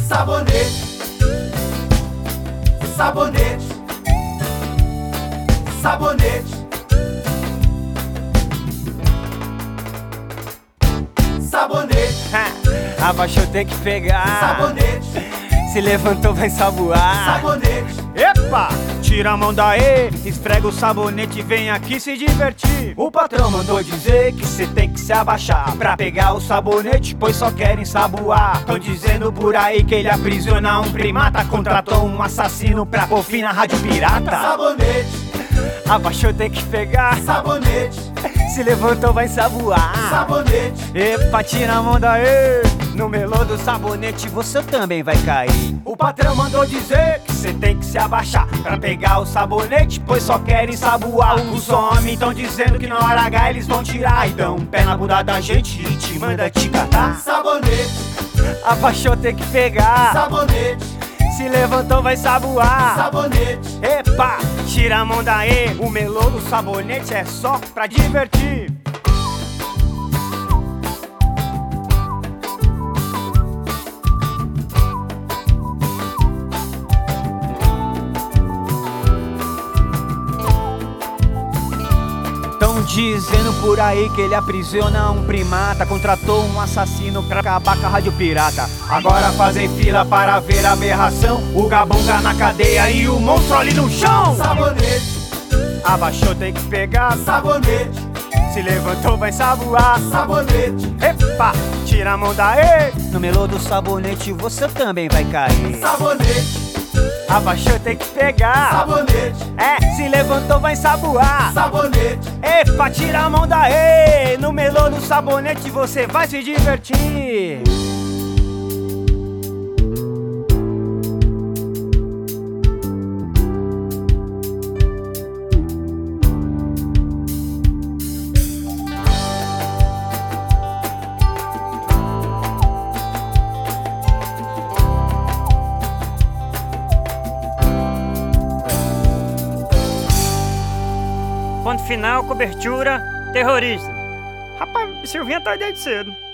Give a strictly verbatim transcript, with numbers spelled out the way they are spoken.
Sabonete, sabonete, sabonete, sabonete, Abaixou, tem que pegar. sabonete, Se levantou, vai saboar. sabonete, Epa! Tira a mão daí, esfrega o sabonete e vem aqui se divertir. O patrão mandou dizer que cê tem que se abaixar pra pegar o sabonete, pois só querem saboar. Tão dizendo por aí que ele aprisiona um primata, contratou um assassino pra pôr fim na rádio pirata. sabonete, Abaixou, tem que pegar. sabonete, Se levantou, vai saboar. sabonete, Epa, tira a mão daí. No melô do sabonete você também vai cair. O patrão mandou dizer que cê tem que se abaixar pra pegar o sabonete, pois só querem saboar. Os homens tão dizendo que na hora H eles vão tirar. Então pé na bunda da gente e te manda te catar. sabonete, Abaixou, tem que pegar. sabonete, Se levantou, vai saboar. sabonete, Epa! Tira a mão daí, o melô do sabonete é só pra divertir. Tão dizendo por aí que ele aprisiona um primata, contratou um assassino pra acabar com a rádio pirata. Agora fazem fila para ver a aberração, o gabunga na cadeia e o monstro ali no chão. sabonete, Abaixou, tem que pegar. sabonete, Se levantou, vai saboar. sabonete, Epa! Tira a mão daí. No melô do sabonete você também vai cair. sabonete, Abaixou, tem que pegar. sabonete, É, se levantou, vai saboar. sabonete, Epa, tira a mão daí. No melô do sabonete você vai se divertir. Ponto final, cobertura, terrorista. Rapaz, Silvinha tá desde cedo.